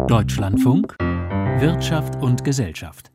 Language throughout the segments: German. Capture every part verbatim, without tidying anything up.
Deutschlandfunk Wirtschaft und Gesellschaft.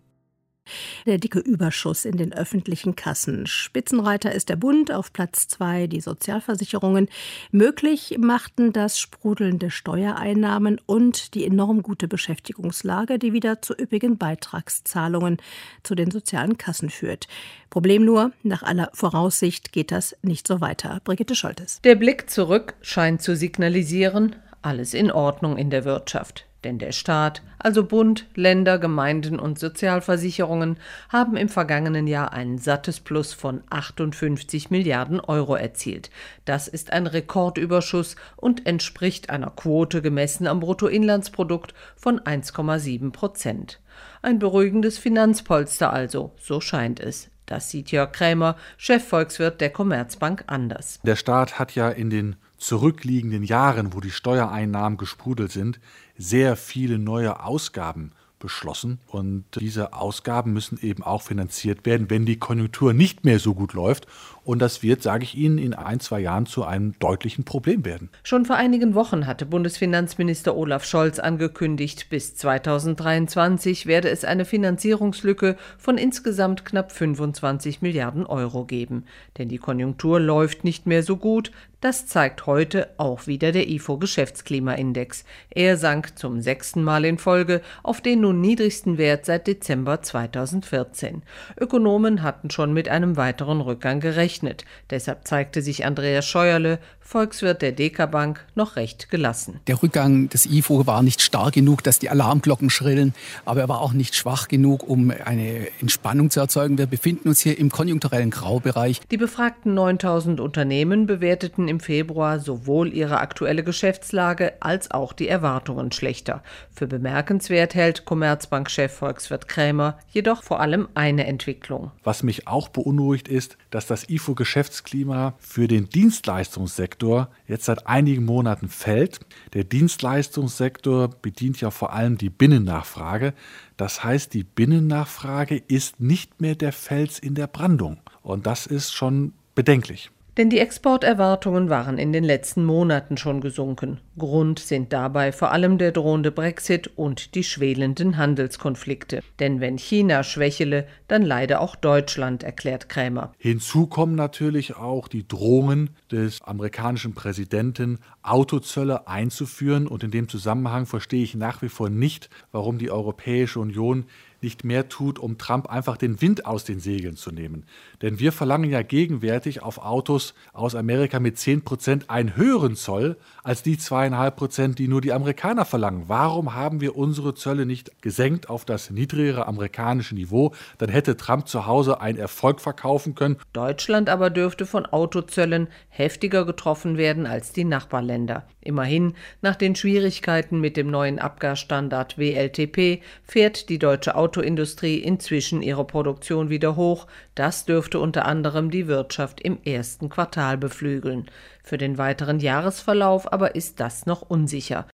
Der dicke Überschuss in den öffentlichen Kassen. Spitzenreiter ist der Bund, auf Platz zwei die Sozialversicherungen. Möglich machten das sprudelnde Steuereinnahmen und die enorm gute Beschäftigungslage, die wieder zu üppigen Beitragszahlungen zu den sozialen Kassen führt. Problem nur, nach aller Voraussicht geht das nicht so weiter. Brigitte Scholtes. Der Blick zurück scheint zu signalisieren, alles in Ordnung in der Wirtschaft. Denn der Staat, also Bund, Länder, Gemeinden und Sozialversicherungen, haben im vergangenen Jahr ein sattes Plus von achtundfünfzig Milliarden Euro erzielt. Das ist ein Rekordüberschuss und entspricht einer Quote gemessen am Bruttoinlandsprodukt von eins Komma sieben Prozent. Ein beruhigendes Finanzpolster also, so scheint es. Das sieht Jörg Krämer, Chefvolkswirt der Commerzbank, anders. Der Staat hat ja in den zurückliegenden Jahren, wo die Steuereinnahmen gesprudelt sind, sehr viele neue Ausgaben beschlossen. Und diese Ausgaben müssen eben auch finanziert werden, wenn die Konjunktur nicht mehr so gut läuft. Und das wird, sage ich Ihnen, in ein, zwei Jahren zu einem deutlichen Problem werden. Schon vor einigen Wochen hatte Bundesfinanzminister Olaf Scholz angekündigt, bis zweitausenddreiundzwanzig werde es eine Finanzierungslücke von insgesamt knapp fünfundzwanzig Milliarden Euro geben. Denn die Konjunktur läuft nicht mehr so gut. Das zeigt heute auch wieder der I F O-Geschäftsklimaindex. Er sank zum sechsten Mal in Folge auf den nun niedrigsten Wert seit Dezember zweitausendvierzehn. Ökonomen hatten schon mit einem weiteren Rückgang gerechnet. Deshalb zeigte sich Andreas Scheuerle, Volkswirt der Deka Bank, noch recht gelassen. Der Rückgang des I F O war nicht stark genug, dass die Alarmglocken schrillen, aber er war auch nicht schwach genug, um eine Entspannung zu erzeugen. Wir befinden uns hier im konjunkturellen Graubereich. Die befragten neuntausend Unternehmen bewerteten im Februar sowohl ihre aktuelle Geschäftslage als auch die Erwartungen schlechter. Für bemerkenswert hält Commerzbank-Chef Volkswirt Krämer jedoch vor allem eine Entwicklung. Was mich auch beunruhigt ist, dass das I F O-Geschäftsklima für den Dienstleistungssektor jetzt seit einigen Monaten fällt. Der Dienstleistungssektor bedient ja vor allem die Binnennachfrage. Das heißt, die Binnennachfrage ist nicht mehr der Fels in der Brandung. Und das ist schon bedenklich. Denn die Exporterwartungen waren in den letzten Monaten schon gesunken. Grund sind dabei vor allem der drohende Brexit und die schwelenden Handelskonflikte. Denn wenn China schwächele, dann leide auch Deutschland, erklärt Krämer. Hinzu kommen natürlich auch die Drohungen des amerikanischen Präsidenten, Autozölle einzuführen. Und in dem Zusammenhang verstehe ich nach wie vor nicht, warum die Europäische Union nicht mehr tut, um Trump einfach den Wind aus den Segeln zu nehmen. Denn wir verlangen ja gegenwärtig auf Autos aus Amerika mit zehn Prozent einen höheren Zoll als die zwei Komma fünf Prozent, die nur die Amerikaner verlangen. Warum haben wir unsere Zölle nicht gesenkt auf das niedrigere amerikanische Niveau? Dann hätte Trump zu Hause einen Erfolg verkaufen können. Deutschland aber dürfte von Autozöllen heftiger getroffen werden als die Nachbarländer. Immerhin, nach den Schwierigkeiten mit dem neuen Abgasstandard W L T P fährt die deutsche Autoindustrie inzwischen ihre Produktion wieder hoch. Das dürfte unter anderem die Wirtschaft im ersten Quartal beflügeln. Für den weiteren Jahresverlauf aber ist das noch unsicher.